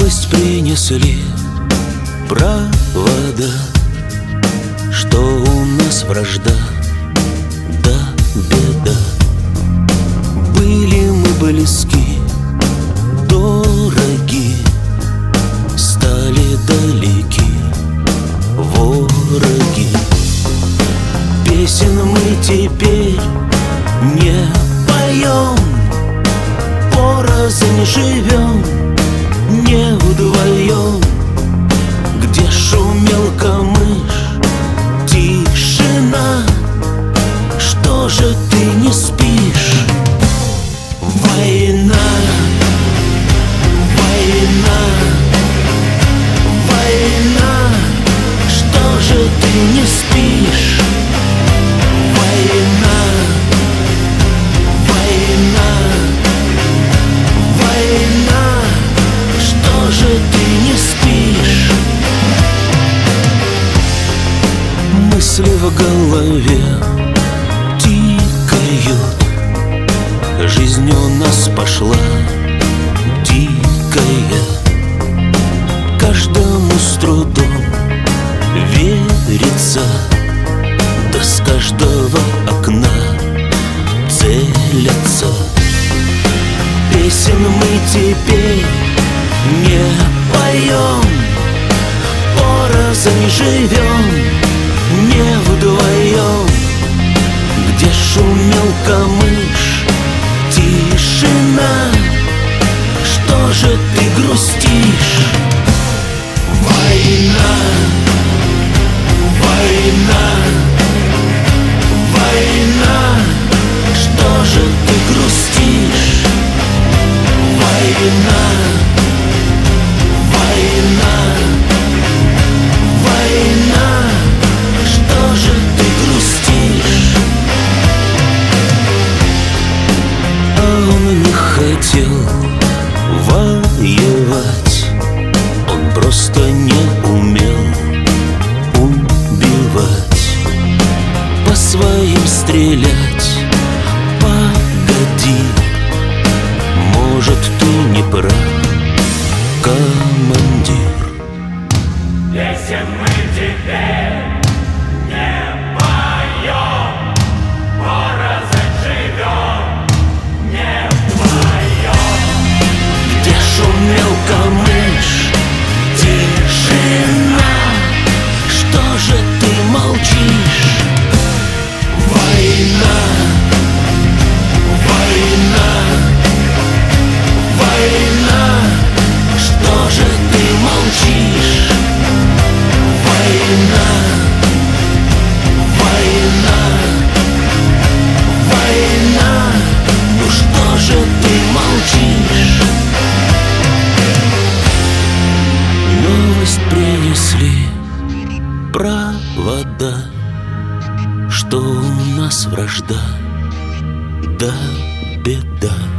Новость принесли провода, что у нас вражда, да беда. Были мы близки, дороги, стали далеки вороги. Песен мы теперь не поем, порознь живем, не вдвоем. Где шумел камыш, тишина, что же ты не спишь? Война, война, война, что же ты не спишь? Война, война, война, что же ты не спишь? Мысли в голове тикают, жизнь у нас пошла дикая. Каждому с трудом верится, да с каждого окна целятся. Песен мы теперь не поем, порознь живем, не вдвоем. Где шумел камыш, тишина, что же ты грустишь? Война, война, война, что же ты грустишь? Война, война, война, что же ты грустишь? А он не хотел воевать, он просто не умел убивать. По своим стрелять, погоди, может, ты не прав, командир. Песен мы теперь не поем, порознь живем, не вдвоем. Где шумел камыш, тишина, что же ты молчишь? Война, война, война, что же ты молчишь? Война, война, война, ну что же ты молчишь? Новость принесли провода, что у нас вражда, да беда.